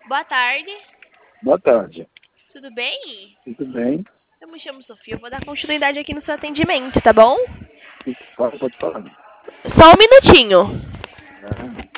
Boa tarde. Boa tarde. Tudo bem? Tudo bem? Eu me chamo Sofia, eu vou dar continuidade aqui no seu atendimento, tá bom? Pode falar. Só um minutinho. Né?